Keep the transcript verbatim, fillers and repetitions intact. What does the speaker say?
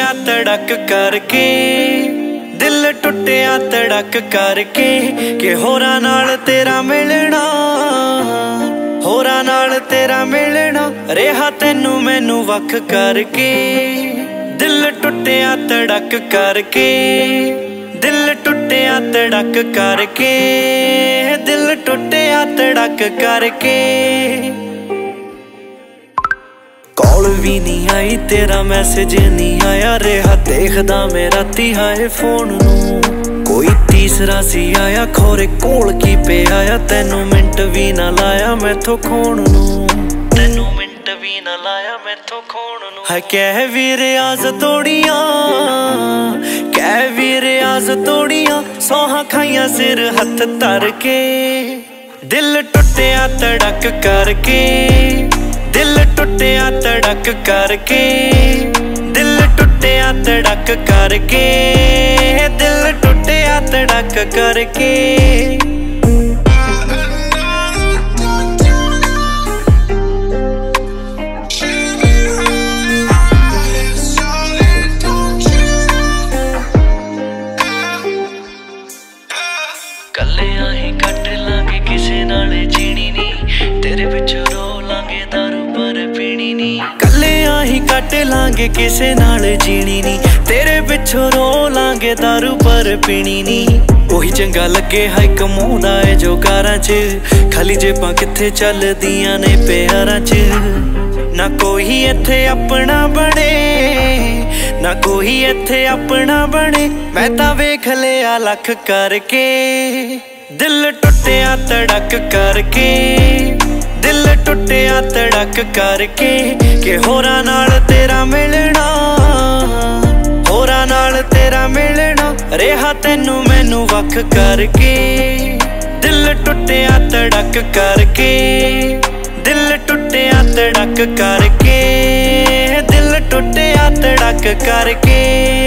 टुटिया तड़क करके, दिल टुटिया तड़क करके कि होरां नाल तेरा मिलना, होरां नाल तेरा मिलना रेहा तैनू मैनू वख करके। दिल टुटिया तड़क करके, दिल टुटिया तड़क करके, दिल टुटिया तड़क करके। कॉल भी नहीं आई तेरा मैसेज नहीं आया, रेहा देखदा मैं राती हाए फोन नू। कोई तीसरा सी आया खोरे कोल की पे आया, तैनू मिंट भी ना लाया मैथों खोण नू, तैनू मिंट भी ना लाया मैथों खोण नू। है कह भी रियाज तोड़ियां, कह भी रियाज तोड़ियां, सोहां खाइयां सिर हथ धर के। दिल टुटिया तड़क करके, दिल टुटिया तड़क करके, दिल टुटिया तड़क करके, दिल टुटिया तड़क करके। कल्लियां ही कट लांगे किसे नाले जीनी नी, तेरे पिछों रो लांगे दारू पर पीनी नी। कल्लियां ही कट लांगे किसे नाल जीनी नी, तेरे पिछों रो लांगे दारू पर पीनी नी। ओही चंगा लगे हाई कमाउंदा है जो कारां च, खाली जेबां कित्थे चलदियां ने प्यारां च। ना कोई इत्थे अपना बने, ना कोई इत्थे अपना बने, मैं तां वेख लिया लख करके। दिल टुटिया तड़क करके, दिल टुटिया तड़क करके कि होरां नाल तेरा मिलना, होरां नाल तेरा मिलना रेहा तैनू मैनू वख करके। दिल टुटिया तड़क करके, दिल टुटिया तड़क करके, दिल टुटिया तड़क करके।